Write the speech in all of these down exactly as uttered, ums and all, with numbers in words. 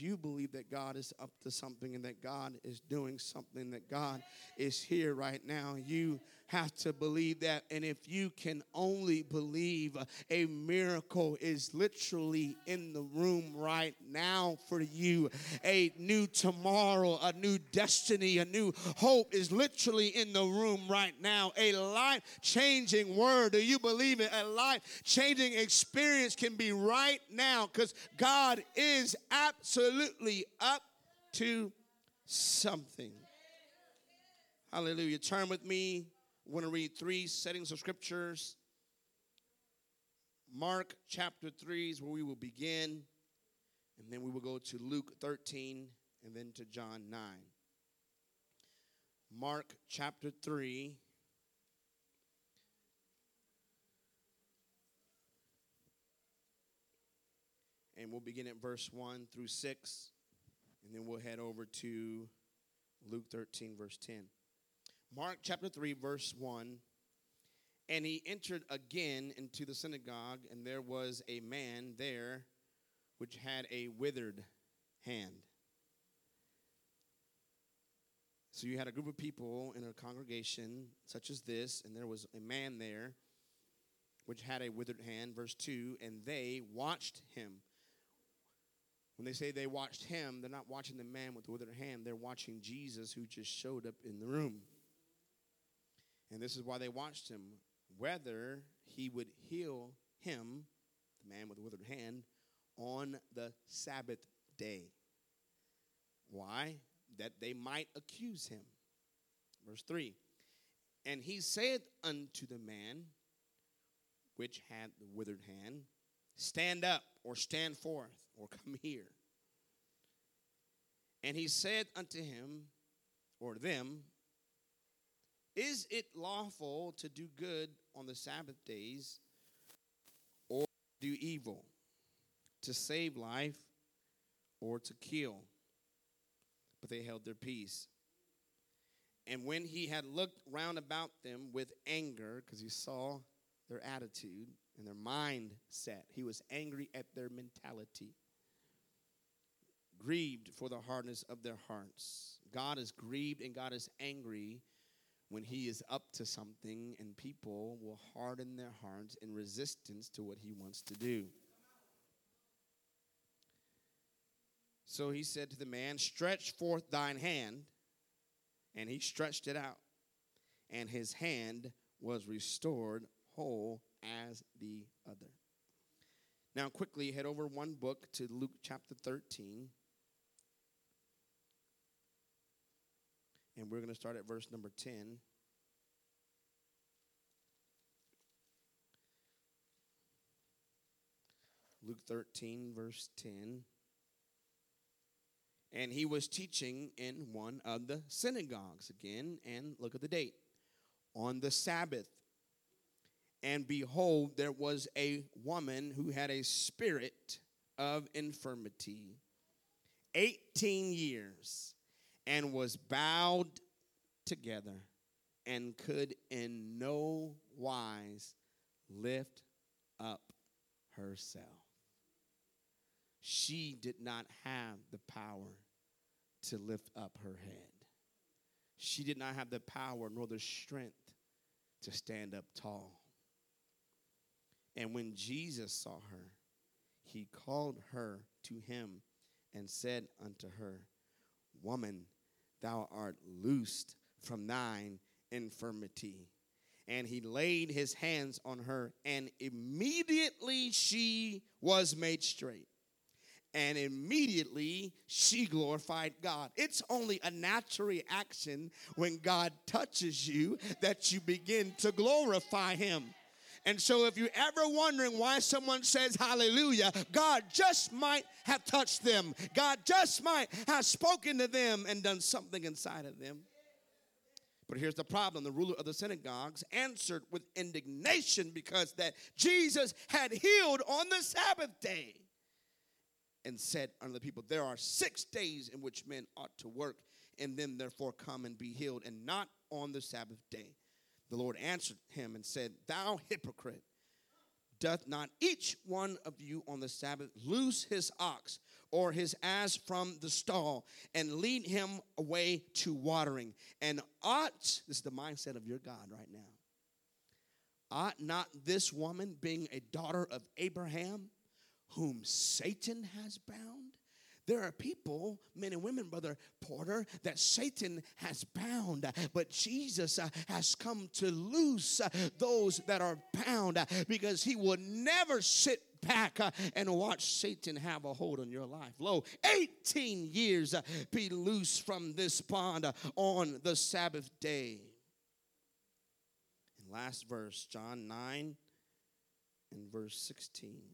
you believe that God is up to something and that God is doing something, that God is here right now, you have to believe that. And if you can only believe, a miracle is literally in the room right now for you. A new tomorrow, a new destiny, a new hope is literally in the room right now. A life-changing word. Do you believe it? A life-changing experience can be right now, because God is absolutely up to something. Hallelujah. Turn with me. I want to read three settings of scriptures. Mark chapter three is where we will begin. And then we will go to Luke thirteen and then to John nine. Mark chapter three. And we'll begin at verse one through six. And then we'll head over to Luke thirteen, verse ten. Mark chapter three, verse one. And he entered again into the synagogue, and there was a man there which had a withered hand. So you had a group of people in a congregation such as this, and there was a man there which had a withered hand. Verse two, and they watched him. When they say they watched him, they're not watching the man with the withered hand. They're watching Jesus, who just showed up in the room. And this is why they watched him, whether he would heal him, the man with the withered hand, on the Sabbath day. Why? That they might accuse him. Verse three, and he said unto the man which had the withered hand, stand up, or stand forth, or come here. And he said unto him, or them, is it lawful to do good on the Sabbath days, or do evil, to save life, or to kill? But they held their peace. And when he had looked round about them with anger, because he saw their attitude and their mindset, he was angry at their mentality, grieved for the hardness of their hearts. God is grieved and God is angry when he is up to something, and people will harden their hearts in resistance to what he wants to do. So he said to the man, stretch forth thine hand. And he stretched it out, and his hand was restored whole as the other. Now quickly head over one book to Luke chapter thirteen. And we're going to start at verse number ten. Luke thirteen, verse ten. And he was teaching in one of the synagogues again. And look at the date. On the Sabbath. And behold, there was a woman who had a spirit of infirmity, eighteen years, and was bowed together, and could in no wise lift up herself. She did not have the power to lift up her head. She did not have the power nor the strength to stand up tall. And when Jesus saw her, he called her to him and said unto her, Woman, thou art loosed from thine infirmity. And he laid his hands on her, and immediately she was made straight. And immediately she glorified God. It's only a natural reaction when God touches you that you begin to glorify him. And so if you're ever wondering why someone says hallelujah, God just might have touched them. God just might have spoken to them and done something inside of them. But here's the problem. The ruler of the synagogues answered with indignation because that Jesus had healed on the Sabbath day, and said unto the people, there are six days in which men ought to work, and then therefore come and be healed, and not on the Sabbath day. The Lord answered him and said, Thou hypocrite, doth not each one of you on the Sabbath loose his ox, or his ass from the stall, and lead him away to watering. And ought, this is the mindset of your God right now, ought not this woman, being a daughter of Abraham, whom Satan has bound? There are people, men and women, Brother Porter, that Satan has bound. But Jesus uh, has come to loose uh, those that are bound uh, because he will never sit back uh, and watch Satan have a hold on your life. Lo, eighteen years uh, be loose from this bond uh, on the Sabbath day. And last verse, John nine and verse sixteen.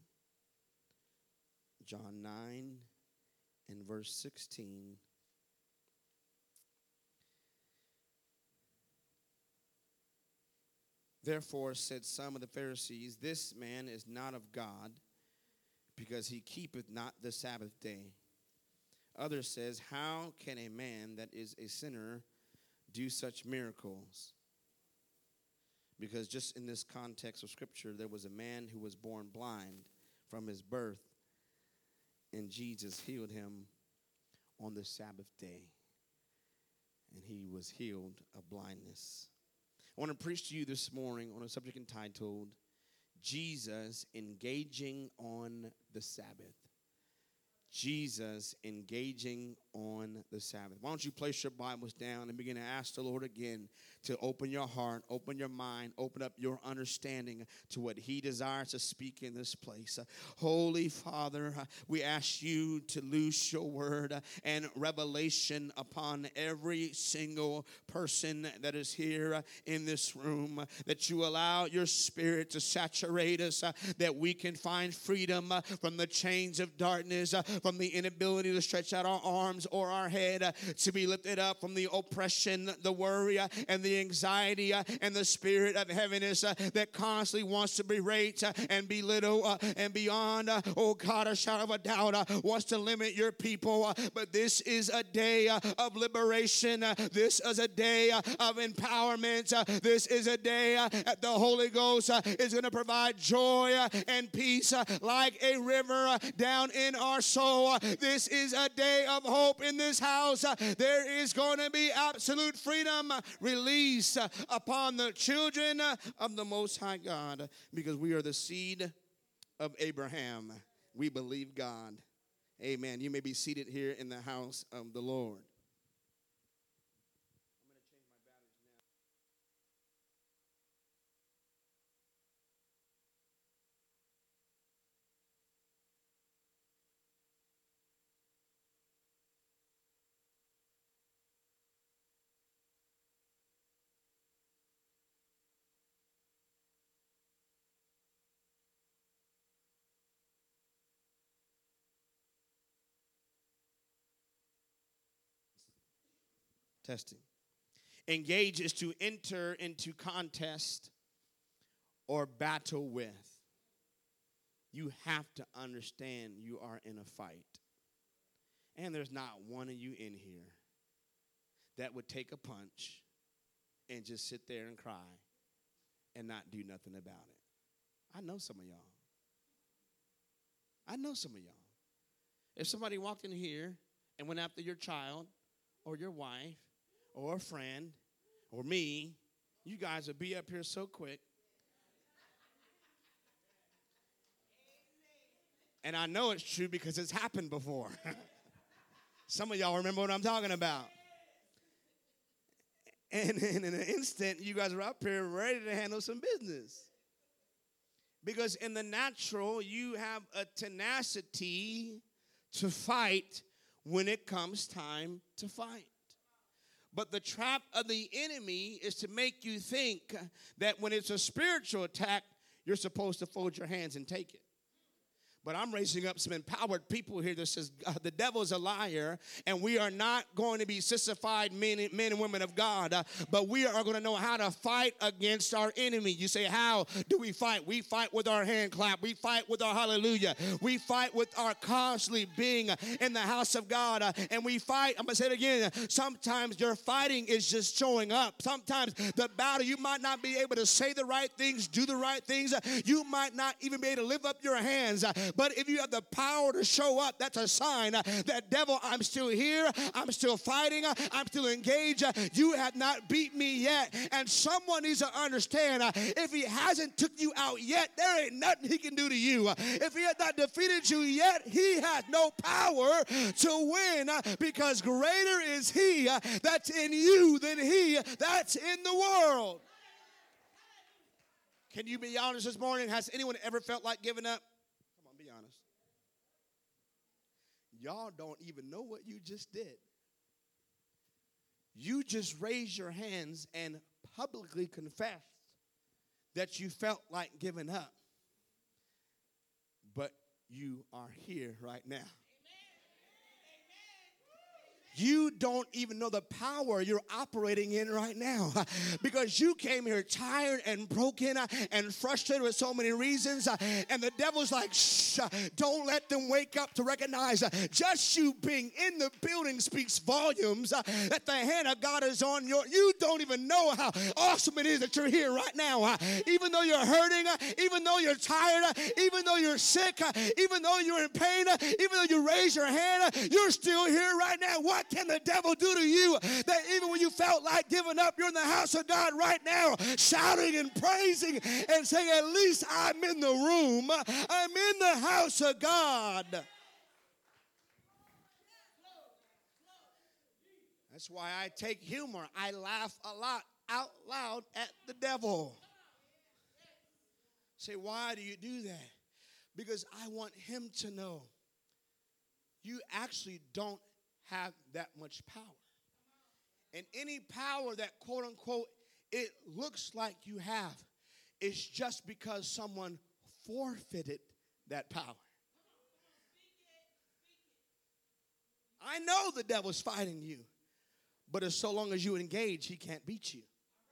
John nine and verse sixteen. Therefore said some of the Pharisees, this man is not of God, because he keepeth not the Sabbath day. Others says, how can a man that is a sinner do such miracles? Because just in this context of Scripture, there was a man who was born blind from his birth, and Jesus healed him on the Sabbath day. And he was healed of blindness. I want to preach to you this morning on a subject entitled, Jesus Engaging on the Sabbath. Jesus engaging on the Sabbath. Why don't you place your Bibles down and begin to ask the Lord again to open your heart, open your mind, open up your understanding to what he desires to speak in this place. Uh, Holy Father, uh, we ask you to loose your word uh, and revelation upon every single person that is here uh, in this room, uh, that you allow your spirit to saturate us, uh, that we can find freedom uh, from the chains of darkness, uh, from the inability to stretch out our arms or our head, uh, to be lifted up from the oppression, the worry, uh, and the anxiety, uh, and the spirit of heaviness uh, that constantly wants to berate uh, and belittle uh, and beyond, uh, oh God, a shadow of a doubt, uh, wants to limit your people. Uh, but this is a day uh, of liberation. Uh, this is a day uh, of empowerment. Uh, this is a day uh, that the Holy Ghost uh, is going to provide joy uh, and peace uh, like a river uh, down in our soul. Uh, this is a day of hope in this house. Uh, there is going to be absolute freedom uh, released uh, upon the children uh, of the Most High God, uh, because we are the seed of Abraham. We believe God. Amen. You may be seated here in the house of the Lord. Testing. Engage is to enter into contest or battle with. You have to understand you are in a fight. And there's not one of you in here that would take a punch and just sit there and cry and not do nothing about it. I know some of y'all. I know some of y'all. If somebody walked in here and went after your child or your wife or a friend or me, you guys would be up here so quick. And I know it's true because it's happened before. Some of y'all remember what I'm talking about. And, and in an instant, you guys are up here ready to handle some business. Because in the natural, you have a tenacity to fight when it comes time to fight. But the trap of the enemy is to make you think that when it's a spiritual attack, you're supposed to fold your hands and take it. But I'm raising up some empowered people here that says uh, the devil's a liar, and we are not going to be sissified men, men and women of God, uh, but we are going to know how to fight against our enemy. You say, how do we fight? We fight with our hand clap. We fight with our hallelujah. We fight with our constantly being in the house of God, uh, and we fight. I'm going to say it again. Sometimes your fighting is just showing up. Sometimes the battle, you might not be able to say the right things, do the right things. Uh, you might not even be able to lift up your hands, uh, But if you have the power to show up, that's a sign that, devil, I'm still here. I'm still fighting. I'm still engaged. You have not beat me yet. And someone needs to understand, if he hasn't took you out yet, there ain't nothing he can do to you. If he has not defeated you yet, he has no power to win, because greater is he that's in you than he that's in the world. Can you be honest this morning? Has anyone ever felt like giving up? Come on, be honest. Y'all don't even know what you just did. You just raised your hands and publicly confessed that you felt like giving up. But you are here right now. You don't even know the power you're operating in right now, because you came here tired and broken and frustrated with so many reasons, and the devil's like, shh, don't let them wake up to recognize just you being in the building speaks volumes that the hand of God is on your. You don't even know how awesome it is that you're here right now. Even though you're hurting, even though you're tired, even though you're sick, even though you're in pain, even though you raise your hand, you're still here right now. What can the devil do to you that even when you felt like giving up, you're in the house of God right now, shouting and praising and saying, at least I'm in the room. I'm in the house of God. That's why I take humor. I laugh a lot out loud at the devil. Say, why do you do that? Because I want him to know you actually don't have that much power. And any power that, quote unquote, it looks like you have is just because someone forfeited that power. I know the devil's fighting you, but as so long as you engage, he can't beat you.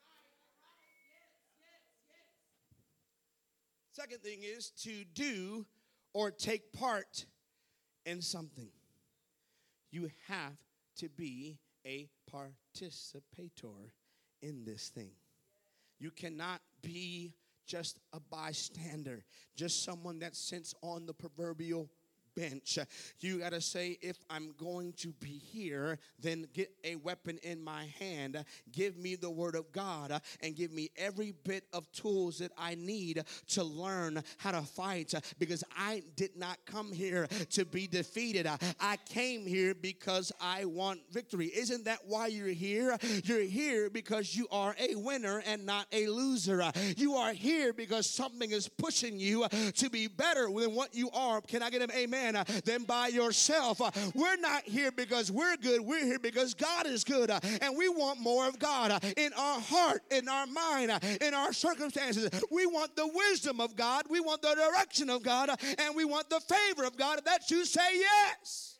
Second thing is to do or take part in something. You have to be a participator in this thing. You cannot be just a bystander, just someone that sits on the proverbial bench. You got to say, if I'm going to be here, then get a weapon in my hand. Give me the word of God and give me every bit of tools that I need to learn how to fight, because I did not come here to be defeated. I came here because I want victory. Isn't that why you're here? You're here because you are a winner and not a loser. You are here because something is pushing you to be better than what you are. Can I get an amen? Than by yourself. We're not here because we're good. We're here because God is good. And we want more of God in our heart, in our mind, in our circumstances. We want the wisdom of God. We want the direction of God. And we want the favor of God. That you say yes.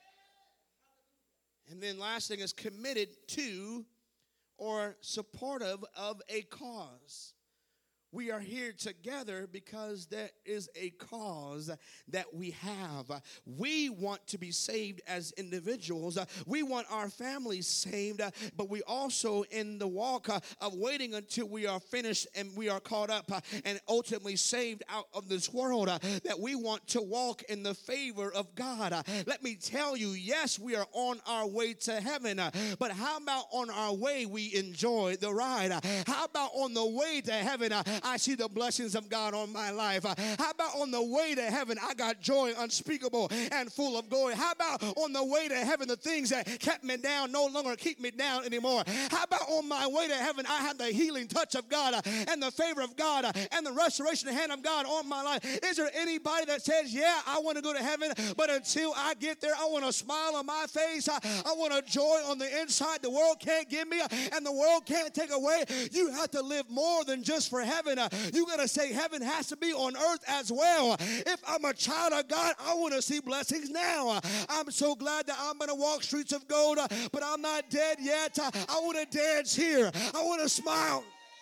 And then last thing is committed to or supportive of a cause. We are here together because there is a cause that we have. We want to be saved as individuals. We want our families saved, but we also in the walk of waiting until we are finished and we are caught up and ultimately saved out of this world, that we want to walk in the favor of God. Let me tell you, yes, we are on our way to heaven, but how about on our way we enjoy the ride? How about on the way to heaven I see the blessings of God on my life? How about on the way to heaven, I got joy unspeakable and full of glory? How about on the way to heaven, the things that kept me down no longer keep me down anymore? How about on my way to heaven, I have the healing touch of God and the favor of God and the restoration hand of God on my life? Is there anybody that says, yeah, I want to go to heaven, but until I get there, I want a smile on my face. I, I want a joy on the inside the world can't give me and the world can't take away? You have to live more than just for heaven. You got to say heaven has to be on earth as well. If I'm a child of God, I want to see blessings now. I'm so glad that I'm going to walk streets of gold, but I'm not dead yet. I want to dance here. I want to smile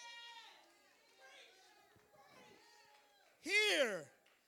here.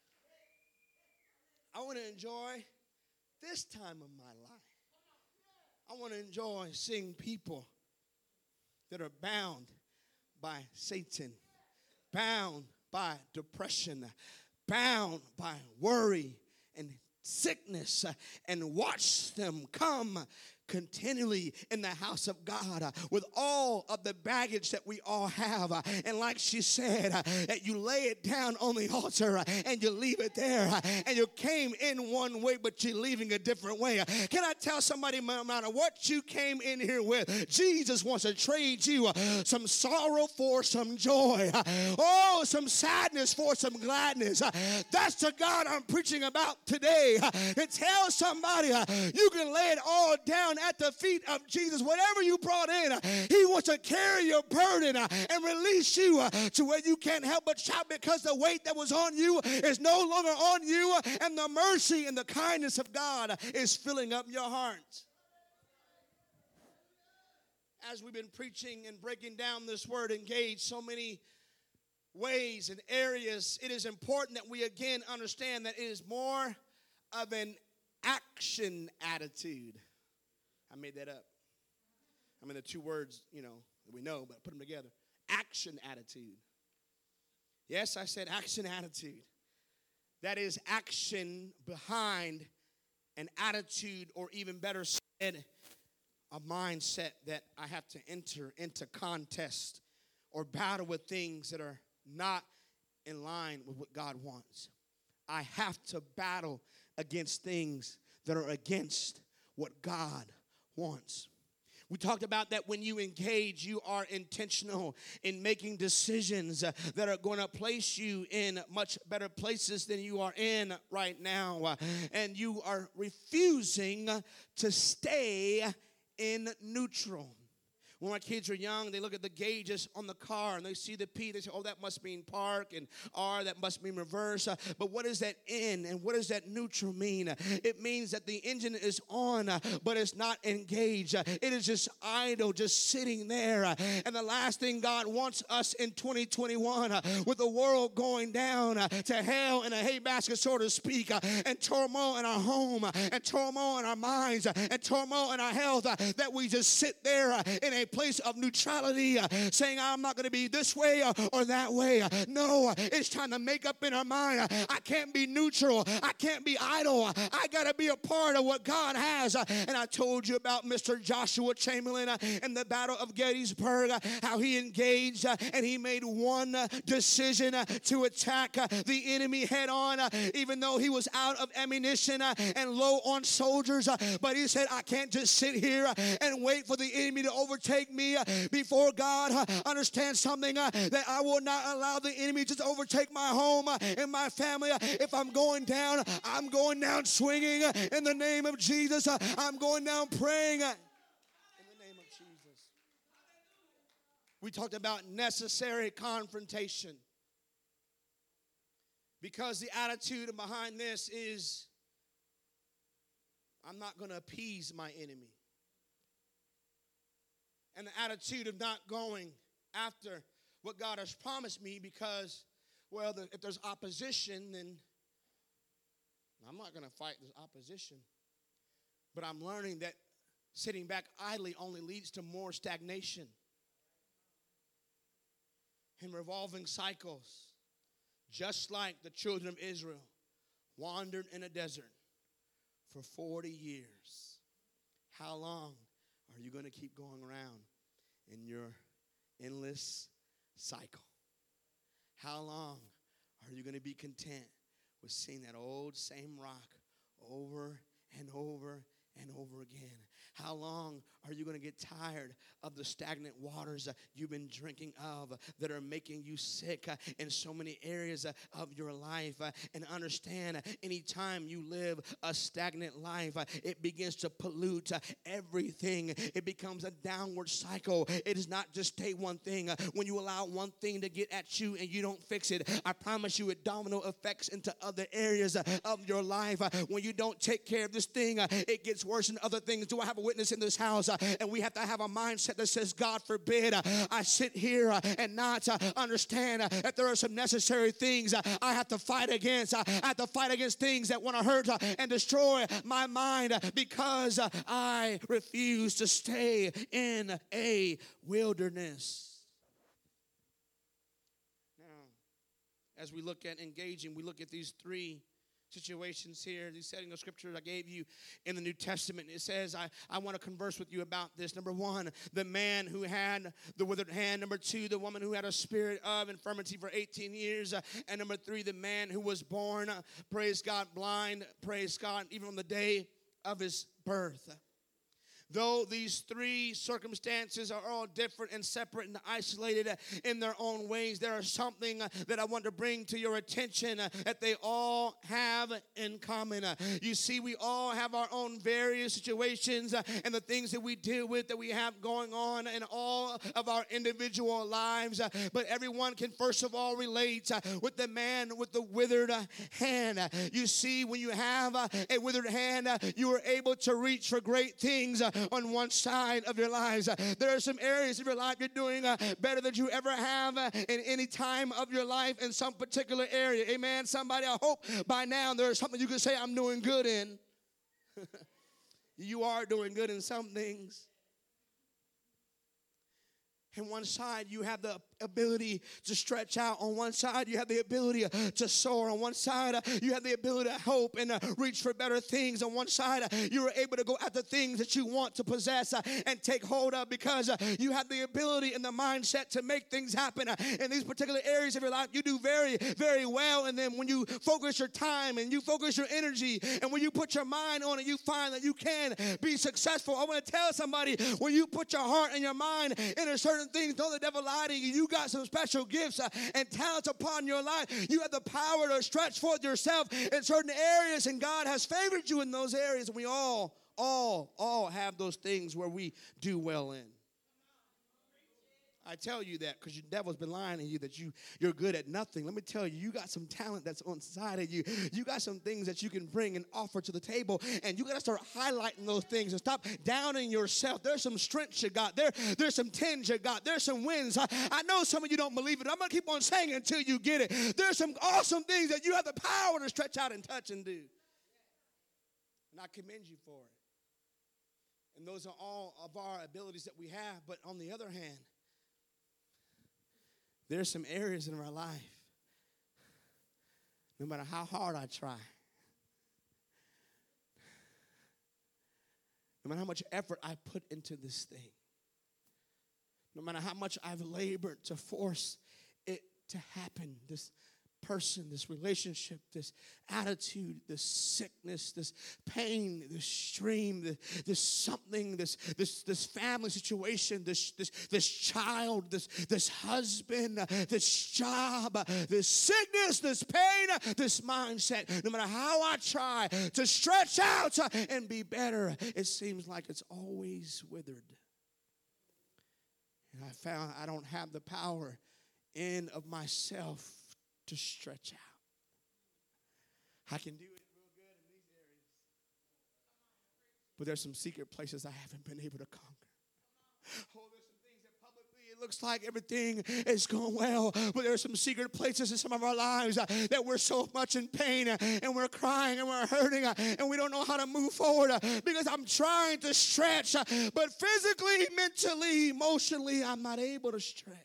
I want to enjoy this time of my life. I want to enjoy seeing people that are bound by Satan, bound by depression, bound by worry and sickness uh, and watch them come continually in the house of God uh, with all of the baggage that we all have. Uh, and like she said, uh, that you lay it down on the altar uh, and you leave it there. Uh, and you came in one way, but you're leaving a different way. Uh, can I tell somebody, no matter what you came in here with, Jesus wants to trade you uh, some sorrow for some joy. Uh, oh, some sadness for some gladness. Uh, that's the God I'm preaching about today. Uh, and tell somebody uh, you can lay it all down at the feet of Jesus. Whatever you brought in, uh, he wants to carry your burden uh, and release you uh, to where you can't help but shout, because the weight that was on you is no longer on you, uh, and the mercy and the kindness of God uh, is filling up your heart. As we've been preaching and breaking down this word engage so many ways and areas, it is important that we again understand that it is more of an action attitude. I made that up. I mean, the two words, you know, we know, but put them together. Action attitude. Yes, I said action attitude. That is action behind an attitude, or even better said, a mindset that I have to enter into contest or battle with things that are not in line with what God wants. I have to battle against things that are against what God wants. We talked about that when you engage, you are intentional in making decisions uh, that are going to place you in much better places than you are in right now. Uh, and you are refusing to stay in neutral. When my kids are young, they look at the gauges on the car and they see the P. They say, oh, that must mean park, and R, that must mean reverse. Uh, but what is that in and what does that neutral mean? Uh, it means that the engine is on, uh, but it's not engaged. Uh, it is just idle, just sitting there. Uh, and the last thing God wants us in twenty twenty-one, uh, with the world going down uh, to hell in a hay basket, so to speak, uh, and turmoil in our home, uh, and turmoil in our minds, uh, and turmoil in our health, uh, that we just sit there uh, in a place of neutrality, uh, saying I'm not going to be this way uh, or that way. Uh, no, uh, it's trying to make up in our mind. Uh, I can't be neutral. I can't be idle. Uh, I got to be a part of what God has. Uh, and I told you about Mister Joshua Chamberlain uh, in the Battle of Gettysburg, uh, how he engaged uh, and he made one uh, decision uh, to attack uh, the enemy head on, uh, even though he was out of ammunition uh, and low on soldiers. Uh, but he said, I can't just sit here uh, and wait for the enemy to overtake me uh, before God. Uh, understand something, uh, that I will not allow the enemy to overtake my home uh, and my family. Uh, if I'm going down, I'm going down swinging uh, in the name of Jesus. Uh, I'm going down praying uh, in the name of Jesus. We talked about necessary confrontation, because the attitude behind this is, I'm not going to appease my enemy. And the attitude of not going after what God has promised me, because, well, the, if there's opposition, then I'm not going to fight this opposition. But I'm learning that sitting back idly only leads to more stagnation and revolving cycles, just like the children of Israel wandered in a desert for forty years. How long are you going to keep going around in your endless cycle? How long are you going to be content with seeing that old same rock over and over and over again? How long are you going to get tired of the stagnant waters uh, you've been drinking of uh, that are making you sick uh, in so many areas uh, of your life? Uh, and understand, uh, anytime you live a stagnant life, uh, it begins to pollute uh, everything. It becomes a downward cycle. It does not just stay one thing. Uh, when you allow one thing to get at you and you don't fix it, I promise you it domino effects into other areas uh, of your life. Uh, when you don't take care of this thing, uh, it gets worse than other things. Do I have a witness in this house? Uh, and we have to have a mindset that says, God forbid uh, I sit here uh, and not uh, understand uh, that there are some necessary things uh, I have to fight against. Uh, I have to fight against things that want to hurt uh, and destroy my mind uh, because uh, I refuse to stay in a wilderness. Now, as we look at engaging, we look at these three situations here, these setting of scripture I gave you in the New Testament. It says, I, I want to converse with you about this. Number one, the man who had the withered hand. Number two, the woman who had a spirit of infirmity for eighteen years. Uh, and number three, the man who was born, uh, praise God, blind, praise God, even on the day of his birth. Though these three circumstances are all different and separate and isolated in their own ways, there is something that I want to bring to your attention that they all have in common. You see, we all have our own various situations and the things that we deal with, that we have going on in all of our individual lives. But everyone can first of all relate with the man with the withered hand. You see, when you have a withered hand, you are able to reach for great things on one side of your lives. There are some areas of your life you're doing better than you ever have in any time of your life in some particular area. Amen. Somebody, I hope by now there's something you can say I'm doing good in. You are doing good in some things. On one side, you have the ability to stretch out. On one side, you have the ability to soar. On one side, you have the ability to hope and reach for better things. On one side, you are able to go after things that you want to possess and take hold of, because you have the ability and the mindset to make things happen. In these particular areas of your life, you do very, very well. And then when you focus your time and you focus your energy and when you put your mind on it, you find that you can be successful. I want to tell somebody, when you put your heart and your mind in a certain things, don't the devil lie to you. You got some special gifts uh, and talents upon your life. You have the power to stretch forth yourself in certain areas, and God has favored you in those areas. And we all, all, all have those things where we do well in. I tell you that because your devil's been lying to you that you, you're good at nothing. Let me tell you, you got some talent that's on the side of you. You got some things that you can bring and offer to the table, and you got to start highlighting those things and stop downing yourself. There's some strengths you got. There, there's some tens you got. There's some wins. I, I know some of you don't believe it. I'm going to keep on saying it until you get it. There's some awesome things that you have the power to stretch out and touch and do. And I commend you for it. And those are all of our abilities that we have. But on the other hand, there's some areas in our life, no matter how hard I try, no matter how much effort I put into this thing, no matter how much I've labored to force it to happen, this person, this relationship, this attitude, this sickness, this pain, this stream, this, this something, this this this family situation, this this this child, this this husband, this job, this sickness, this pain, this mindset. No matter how I try to stretch out and be better, it seems like it's always withered. And I found I don't have the power in of myself to stretch out. I can do it real good in these areas, but there's some secret places I haven't been able to conquer. Oh, there's some things that publicly it looks like everything is going well, but there's some secret places in some of our lives uh, that we're so much in pain uh, and we're crying and we're hurting uh, and we don't know how to move forward uh, because I'm trying to stretch, uh, but physically, mentally, emotionally, I'm not able to stretch.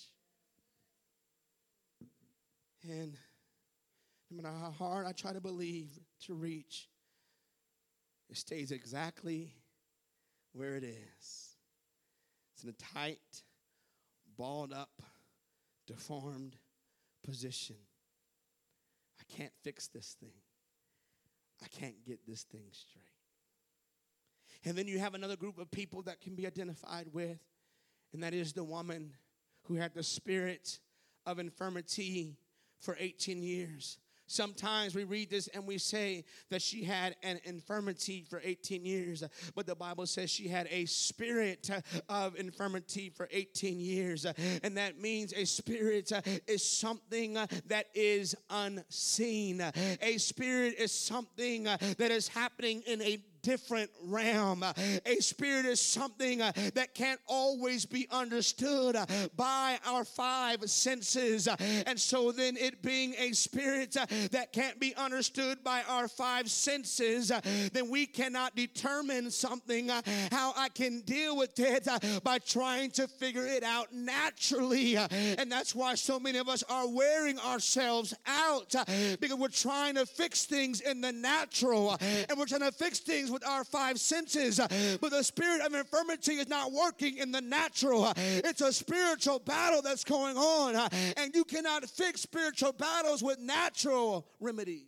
And no matter how hard I try to believe to reach, it stays exactly where it is. It's in a tight, balled up, deformed position. I can't fix this thing. I can't get this thing straight. And then you have another group of people that can be identified with, and that is the woman who had the spirit of infirmity for eighteen years. Sometimes we read this and we say that she had an infirmity for eighteen years, but the Bible says she had a spirit of infirmity for eighteen years. And that means a spirit is something that is unseen. A spirit is something that is happening in a different realm. A spirit is something that can't always be understood by our five senses. And so then it being a spirit that can't be understood by our five senses, then we cannot determine something, how I can deal with it by trying to figure it out naturally. And that's why so many of us are wearing ourselves out, because we're trying to fix things in the natural, and we're trying to fix things with our five senses. But the spirit of infirmity is not working in the natural. It's a spiritual battle that's going on, and you cannot fix spiritual battles with natural remedies.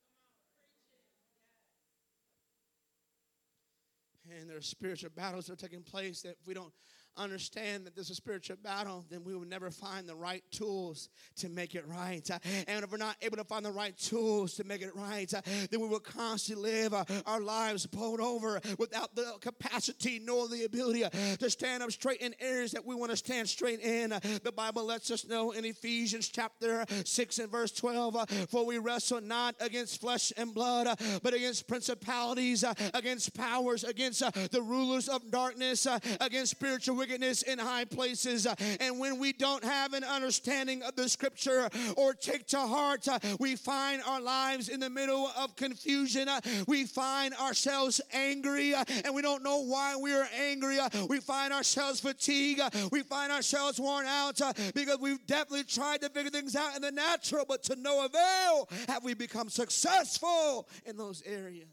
And there are spiritual battles that are taking place that if we don't understand that this is a spiritual battle, then we will never find the right tools to make it right. And if we're not able to find the right tools to make it right, then we will constantly live our lives bowled over without the capacity nor the ability to stand up straight in areas that we want to stand straight in. The Bible lets us know in Ephesians chapter six and verse twelve, for we wrestle not against flesh and blood, but against principalities, against powers, against the rulers of darkness, against spiritual wickedness in high places. And when we don't have an understanding of the scripture or take to heart, we find our lives in the middle of confusion. We find ourselves angry, and we don't know why we are angry. We find ourselves fatigued. We find ourselves worn out because we've definitely tried to figure things out in the natural, but to no avail have we become successful in those areas.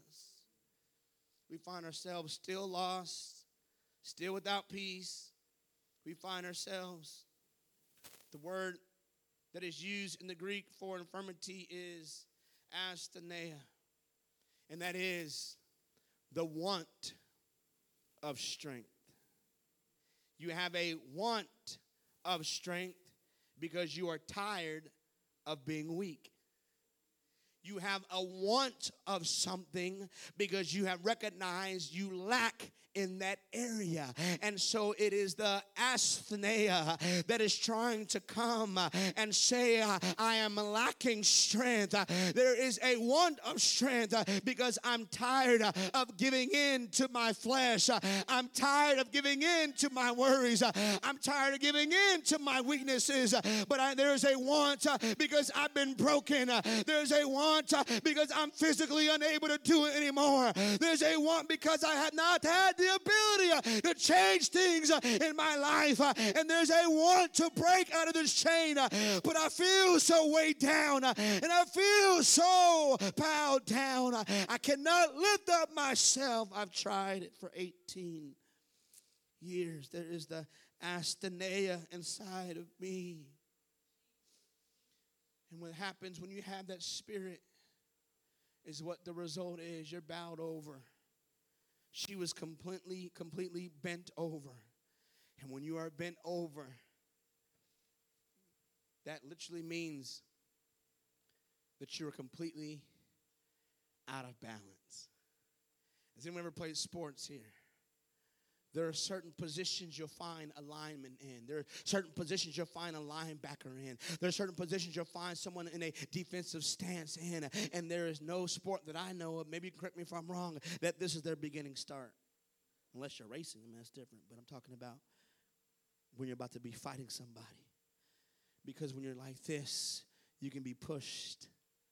We find ourselves still lost, still without peace. We find ourselves, the word that is used in the Greek for infirmity is asthenia, and that is the want of strength. You have a want of strength because you are tired of being weak. You have a want of something because you have recognized you lack in that area. And so it is the asthenia that is trying to come and say, I am lacking strength. There is a want of strength because I'm tired of giving in to my flesh. I'm tired of giving in to my worries. I'm tired of giving in to my weaknesses. But I, there is a want because I've been broken. There's a want because I'm physically unable to do it anymore. There's a want because I have not had the ability to change things in my life, and there's a want to break out of this chain, but I feel so weighed down, and I feel so bowed down. I cannot lift up myself. I've tried it for eighteen years. There is the asthenia inside of me. And what happens when you have that spirit is what the result is. You're bowed over. She was completely, completely bent over. And when you are bent over, that literally means that you're completely out of balance. Has anyone ever played sports here? There are certain positions you'll find alignment in. There are certain positions you'll find a linebacker in. There are certain positions you'll find someone in a defensive stance in. And there is no sport that I know of, maybe you can correct me if I'm wrong, that this is their beginning start. Unless you're racing, I mean, that's different. But I'm talking about when you're about to be fighting somebody. Because when you're like this, you can be pushed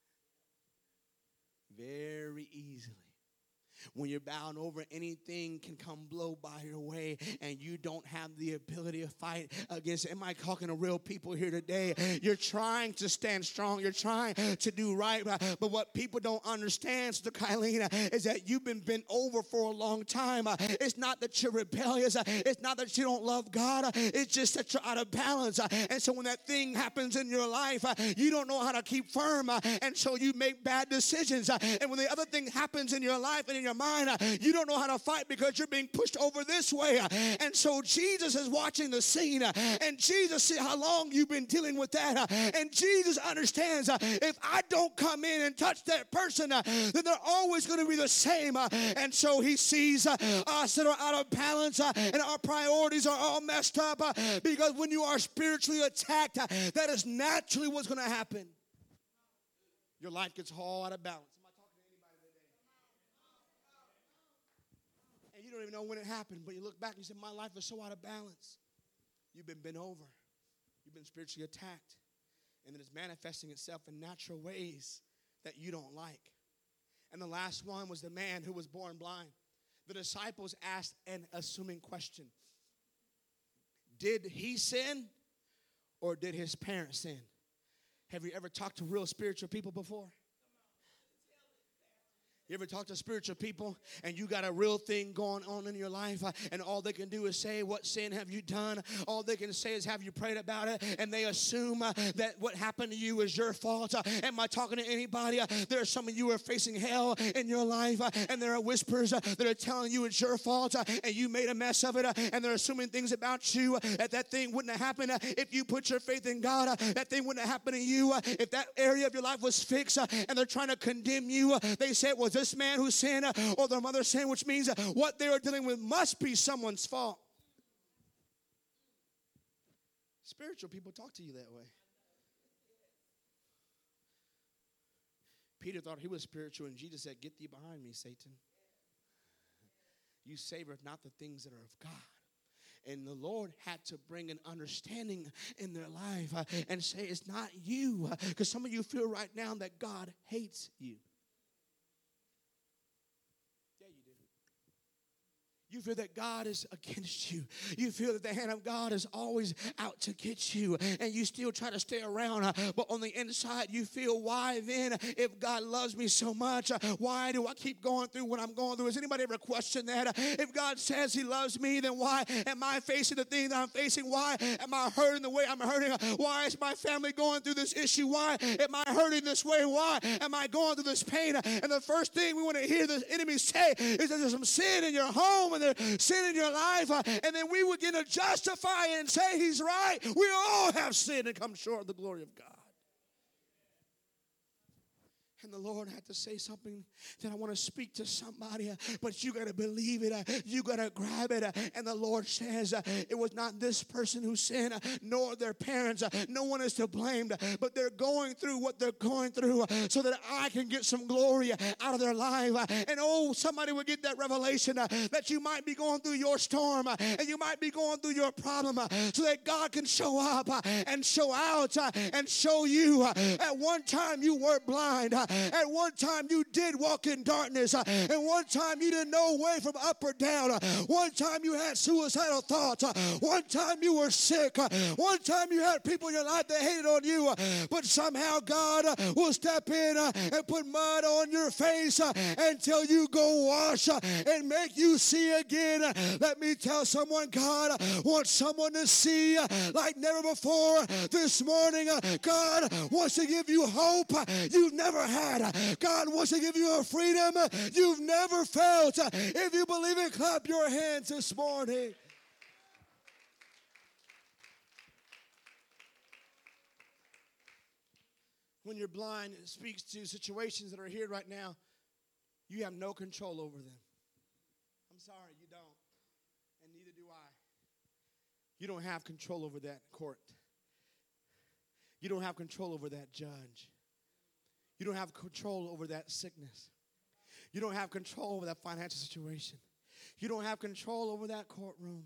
very easily. When you're bound over, anything can come blow by your way, and you don't have the ability to fight against. Am I talking to real people here today? You're trying to stand strong. You're trying to do right. But what people don't understand, Sister Kylene, is that you've been bent over for a long time. It's not that you're rebellious. It's not that you don't love God. It's just that you're out of balance. And so when that thing happens in your life, you don't know how to keep firm. And so you make bad decisions. And when the other thing happens in your life and in your mind, you don't know how to fight because you're being pushed over this way. And so Jesus is watching the scene, and Jesus sees how long you've been dealing with that. And Jesus understands, if I don't come in and touch that person, then they're always going to be the same. And so he sees us that are out of balance, and our priorities are all messed up, because when you are spiritually attacked, that is naturally what's going to happen. Your life gets all out of balance. even know when it happened, but you look back and you say, my life is so out of balance. You've been bent over. You've been spiritually attacked. And it is manifesting itself in natural ways that you don't like. And the last one was the man who was born blind. The disciples asked an assuming question. Did he sin or did his parents sin? Have you ever talked to real spiritual people before? You ever talk to spiritual people and you got a real thing going on in your life uh, and all they can do is say, what sin have you done? All they can say is, have you prayed about it? And they assume uh, that what happened to you is your fault. Uh, am I talking to anybody? Uh, there are some of you who are facing hell in your life uh, and there are whispers uh, that are telling you it's your fault uh, and you made a mess of it uh, and they're assuming things about you uh, that that thing wouldn't have happened uh, if you put your faith in God. Uh, that thing wouldn't have happened to you uh, if that area of your life was fixed uh, and they're trying to condemn you. Uh, they say, well, this man who sinned uh, or their mother sinned, which means uh, what they are dealing with must be someone's fault. Spiritual people talk to you that way. Peter thought he was spiritual, and Jesus said, get thee behind me, Satan. You savor not the things that are of God. And the Lord had to bring an understanding in their life uh, and say, it's not you. Because uh, some of you feel right now that God hates you. You feel that God is against you. You feel that the hand of God is always out to get you. And you still try to stay around. Uh, but on the inside, you feel, why then, if God loves me so much, uh, why do I keep going through what I'm going through? Has anybody ever questioned that? Uh, if God says he loves me, then why am I facing the thing that I'm facing? Why am I hurting the way I'm hurting? Uh, why is my family going through this issue? Why am I hurting this way? Why am I going through this pain? Uh, and the first thing we want to hear the enemy say is that there's some sin in your home and there's sin in your life, uh, and then we begin to justify it and say he's right. We all have sinned and come short of the glory of God. And the Lord had to say something that I want to speak to somebody, uh, but you got to believe it. Uh, you got to grab it. Uh, and the Lord says uh, it was not this person who sinned, uh, nor their parents. Uh, no one is to blame, uh, but they're going through what they're going through uh, so that I can get some glory uh, out of their life. Uh, and oh, somebody would get that revelation uh, that you might be going through your storm uh, and you might be going through your problem uh, so that God can show up uh, and show out uh, and show you. Uh, at one time you were blind. Uh, At one time you did walk in darkness. Uh, and one time you didn't know way from up or down. Uh, one time you had suicidal thoughts. Uh, one time you were sick. Uh, one time you had people in your life that hated on you. Uh, but somehow God uh, will step in uh, and put mud on your face uh, until you go wash uh, and make you see again. Uh, let me tell someone, God uh, wants someone to see uh, like never before. This morning, uh, God wants to give you hope uh, you've never had. God wants to give you a freedom you've never felt. If you believe it, clap your hands this morning. When you're blind, it speaks to situations that are here right now. You have no control over them. I'm sorry, you don't. And neither do I. You don't have control over that court. You don't have control over that judge. You don't have control over that sickness. You don't have control over that financial situation. You don't have control over that courtroom.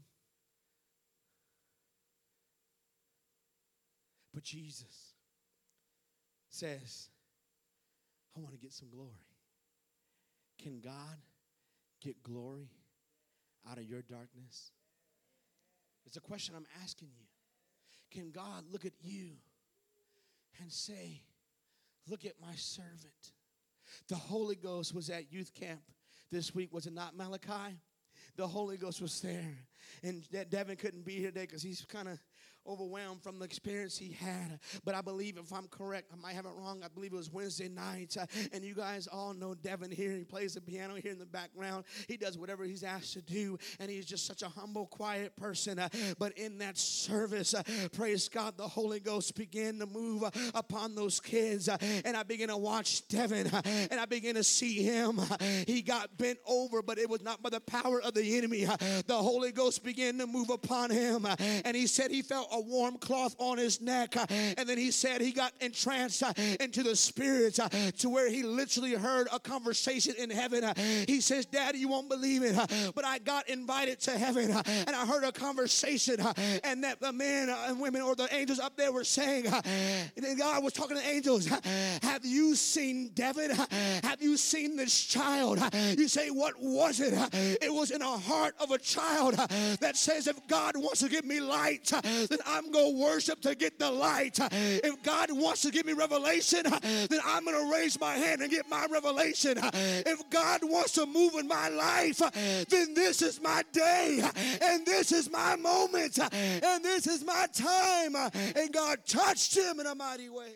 But Jesus says, I want to get some glory. Can God get glory out of your darkness? It's a question I'm asking you. Can God look at you and say, look at my servant? The Holy Ghost was at youth camp this week, was it not, Malachi? The Holy Ghost was there. And that Devin couldn't be here today because he's kind of overwhelmed from the experience he had. But I believe, if I'm correct, I might have it wrong, I believe it was Wednesday night. Uh, and you guys all know Devin here. He plays the piano here in the background. He does whatever he's asked to do. And he's just such a humble, quiet person. Uh, but in that service, uh, praise God, the Holy Ghost began to move uh, upon those kids. Uh, and I began to watch Devin. Uh, and I began to see him. Uh, he got bent over, but it was not by the power of the enemy. Uh, the Holy Ghost began to move upon him. Uh, and he said he felt a warm cloth on his neck. And then he said he got entranced into the spirit to where he literally heard a conversation in heaven. He says, Daddy, you won't believe it, but I got invited to heaven and I heard a conversation, and that the men and women or the angels up there were saying, and God was talking to angels, have you seen Devin? Have you seen this child? You say, what was it? It was in a heart of a child that says, if God wants to give me light, then I'm going to worship to get the light. If God wants to give me revelation, then I'm going to raise my hand and get my revelation. If God wants to move in my life, then this is my day, and this is my moment, and this is my time. And God touched him in a mighty way.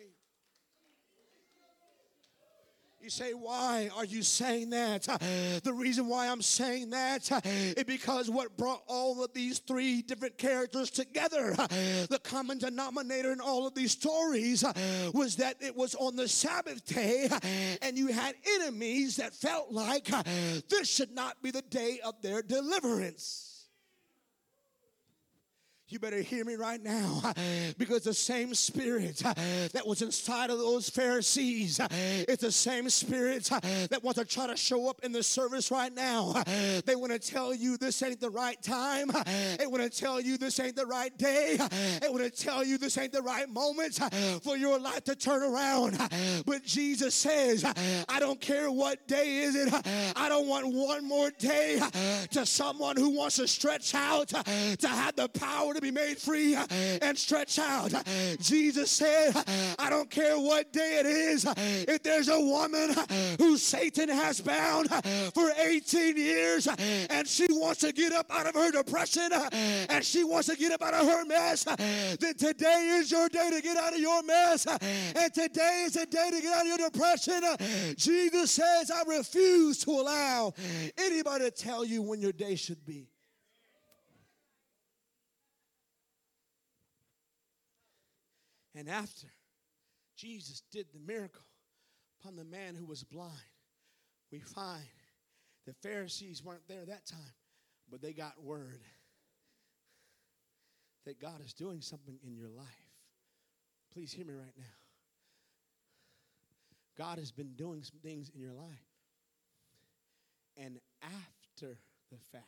You say, why are you saying that? The reason why I'm saying that is because what brought all of these three different characters together, the common denominator in all of these stories, was that it was on the Sabbath day, and you had enemies that felt like this should not be the day of their deliverance. You better hear me right now, because the same spirit that was inside of those Pharisees, it's the same spirit that wants to try to show up in the service right now. They want to tell you this ain't the right time. They want to tell you this ain't the right day. They want to tell you this ain't the right moment for your life to turn around. But Jesus says, I don't care what day is it. I don't want one more day to someone who wants to stretch out to have the power to be made free and stretch out. Jesus said, I don't care what day it is. If there's a woman who Satan has bound for eighteen years and she wants to get up out of her depression and she wants to get up out of her mess, then today is your day to get out of your mess, and today is the day to get out of your depression. Jesus says, I refuse to allow anybody to tell you when your day should be. And after Jesus did the miracle upon the man who was blind, we find the Pharisees weren't there that time, but they got word that God is doing something in your life. Please hear me right now. God has been doing some things in your life. And after the fact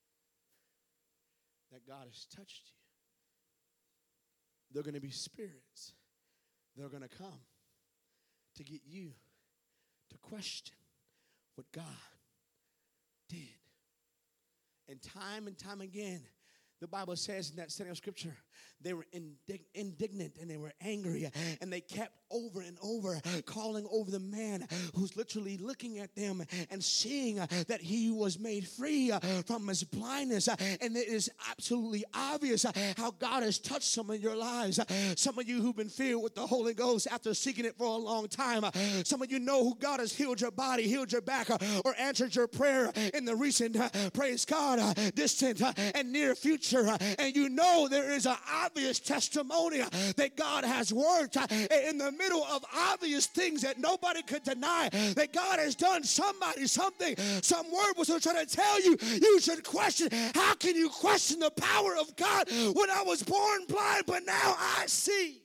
that God has touched you, there are going to be spirits that are going to come to get you to question what God did. And time and time again, the Bible says in that setting of Scripture, they were indig- indignant and they were angry, and they kept over and over calling over the man who's literally looking at them and seeing that he was made free from his blindness. And it is absolutely obvious how God has touched some of your lives. Some of you who've been filled with the Holy Ghost after seeking it for a long time. Some of you know who God has healed your body, healed your back, or answered your prayer in the recent, praise God, distant and near future. And you know there is an obvious testimony that God has worked in the middle of obvious things that nobody could deny, that God has done somebody something. Some word was trying to tell you, you should question. How can you question the power of God when I was born blind, but now I see?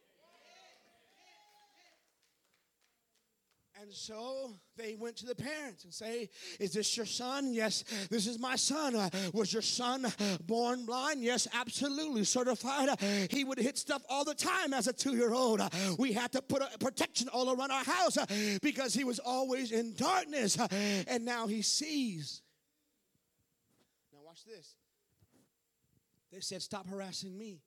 And so they went to the parents and say, is this your son? Yes, this is my son. Uh, was your son born blind? Yes, absolutely. Certified. Uh, he would hit stuff all the time as a two-year-old. Uh, we had to put a protection all around our house uh, because he was always in darkness. Uh, and now he sees. Now watch this. They said, stop harassing me.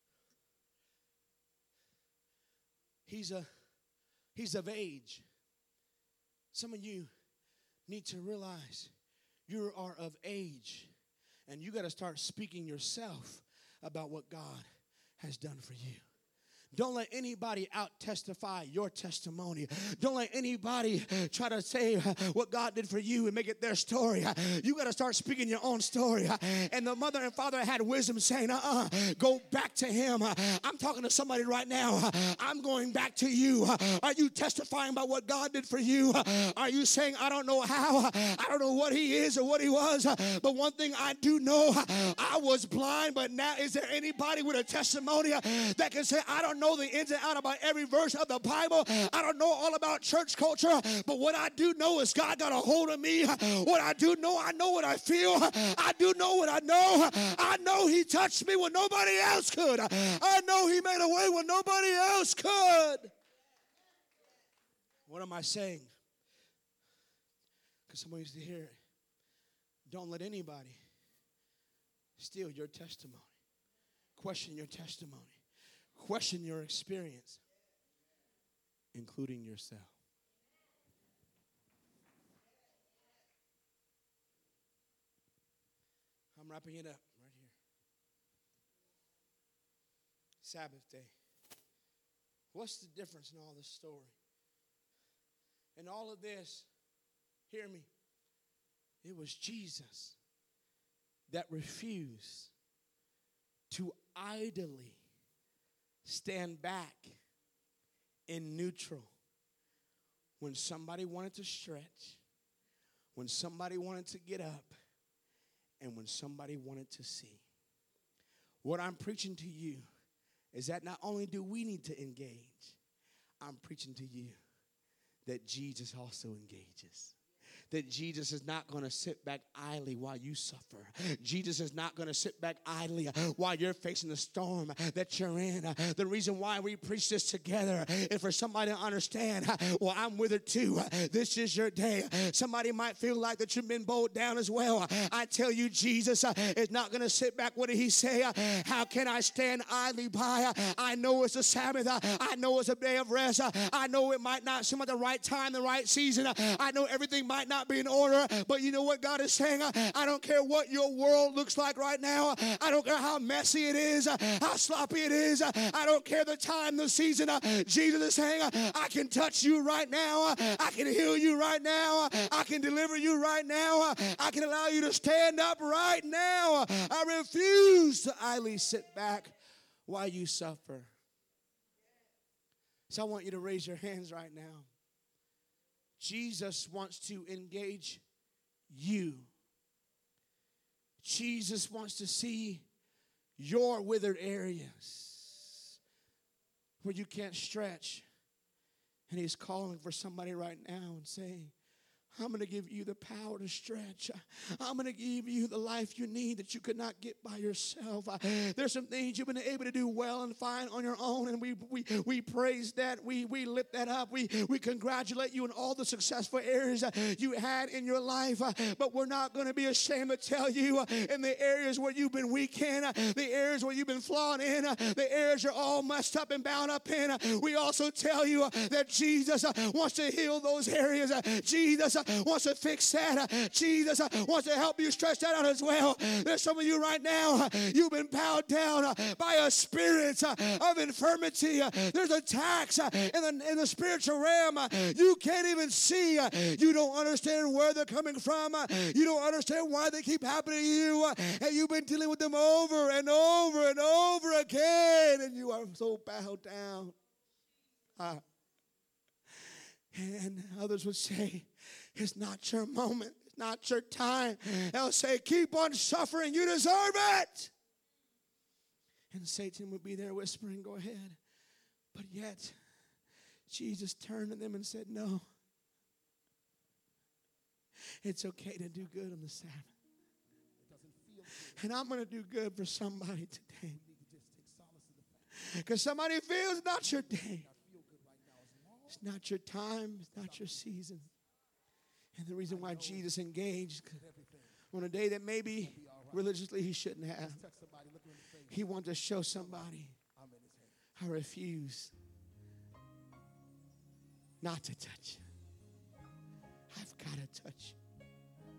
He's a, he's of age. Some of you need to realize you are of age, and you got to start speaking yourself about what God has done for you. Don't let anybody out testify your testimony. Don't let anybody try to say what God did for you and make it their story. You got to start speaking your own story. And the mother and father had wisdom saying, uh-uh, go back to him. I'm talking to somebody right now. I'm going back to you. Are you testifying about what God did for you? Are you saying, I don't know how, I don't know what he is or what he was, but one thing I do know, I was blind, but now is there anybody with a testimony that can say, I don't know the ins and out about every verse of the Bible. I don't know all about church culture, but what I do know is God got a hold of me. What I do know, I know what I feel. I do know what I know. I know he touched me when nobody else could. I know he made a way when nobody else could. What am I saying? Because someone needs to hear it. Don't let anybody steal your testimony. Question your testimony. Question your experience, including yourself. I'm wrapping it up right here. Sabbath day. What's the difference in all this story? In all of this, hear me, it was Jesus that refused to idly stand back in neutral when somebody wanted to stretch, when somebody wanted to get up, and when somebody wanted to see. What I'm preaching to you is that not only do we need to engage, I'm preaching to you that Jesus also engages. That Jesus is not going to sit back idly while you suffer. Jesus is not going to sit back idly while you're facing the storm that you're in. The reason why we preach this together is for somebody to understand, well, I'm with it too. This is your day. Somebody might feel like that you've been bowed down as well. I tell you, Jesus is not going to sit back. What did he say? How can I stand idly by? I know it's a Sabbath. I know it's a day of rest. I know it might not seem like the right time, the right season. I know everything might not be in order, but you know what God is saying? I don't care what your world looks like right now. I don't care how messy it is, how sloppy it is. I don't care the time, the season. Jesus is saying, I can touch you right now. I can heal you right now. I can deliver you right now. I can allow you to stand up right now. I refuse to idly sit back while you suffer. So I want you to raise your hands right now. Jesus wants to engage you. Jesus wants to see your withered areas where you can't stretch. And he's calling for somebody right now and saying, I'm going to give you the power to stretch. I'm going to give you the life you need that you could not get by yourself. There's some things you've been able to do well and fine on your own, and we we we praise that. We we lift that up. We we congratulate you in all the successful areas you had in your life. But we're not going to be ashamed to tell you in the areas where you've been weak in, the areas where you've been flawed in, the areas you're all messed up and bound up in. We also tell you that Jesus wants to heal those areas. Jesus wants to fix that. Jesus wants to help you stretch that out as well. There's some of you right now, you've been bowed down by a spirit of infirmity. There's attacks in the, in the spiritual realm. You can't even see. You don't understand where they're coming from. You don't understand why they keep happening to you. And you've been dealing with them over and over and over again. And you are so bowed down. Uh, and others would say, it's not your moment. It's not your time. They'll say, keep on suffering. You deserve it. And Satan would be there whispering, go ahead. But yet, Jesus turned to them and said, no. It's okay to do good on the Sabbath. And I'm going to do good for somebody today. Because somebody feels it's not your day. It's not your time. It's not your season. And the reason why Jesus engaged on a day that maybe religiously he shouldn't have, he wanted to show somebody, I refuse not to touch you. I've got to touch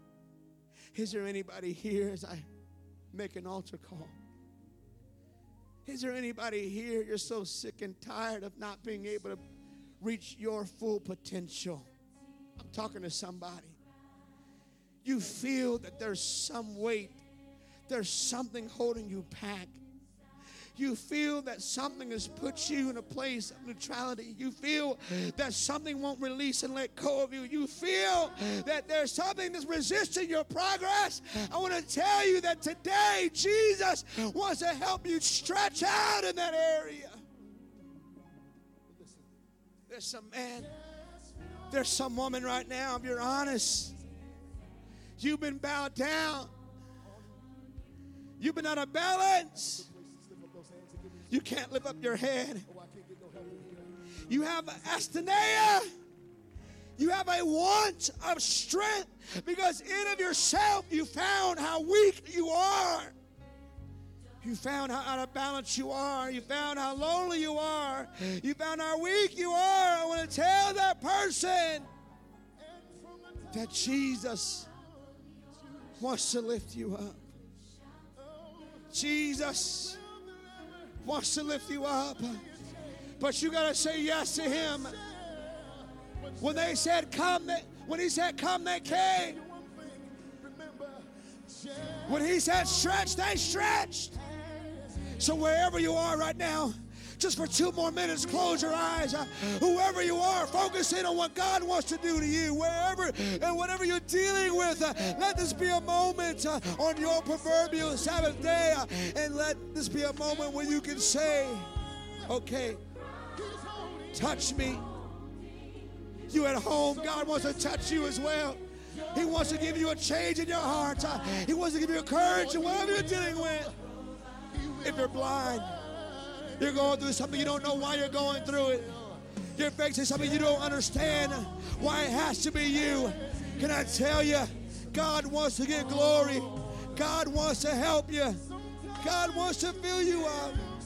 you. Is there anybody here as I make an altar call? Is there anybody here, you're so sick and tired of not being able to reach your full potential? I'm talking to somebody. You feel that there's some weight, there's something holding you back. You feel that something has put you in a place of neutrality. You feel that something won't release and let go of you. You feel that there's something that's resisting your progress. I want to tell you that today Jesus wants to help you stretch out in that area. There's some man, there's some woman right now, if you're honest, you've been bowed down. You've been out of balance. You can't lift up your head. You have asthenia. You have a want of strength because in of yourself you found how weak you are. You found how out of balance you are. You found how lonely you are. You found how weak you are. I want to tell that person that Jesus wants to lift you up. Jesus wants to lift you up, but you got to say yes to him. When they said come, they, when he said come, they came. When he said stretch, they stretched. So wherever you are right now, just for two more minutes, close your eyes. Uh, whoever you are, focus in on what God wants to do to you. Wherever and whatever you're dealing with, uh, let this be a moment uh, on your proverbial Sabbath day. Uh, and let this be a moment where you can say, okay, touch me. You at home, God wants to touch you as well. He wants to give you a change in your heart. Uh, he wants to give you courage in whatever you're dealing with. If you're blind, you're going through something, you don't know why you're going through it. You're facing something you don't understand why it has to be you. Can I tell you, God wants to get glory. God wants to help you. God wants to fill you up.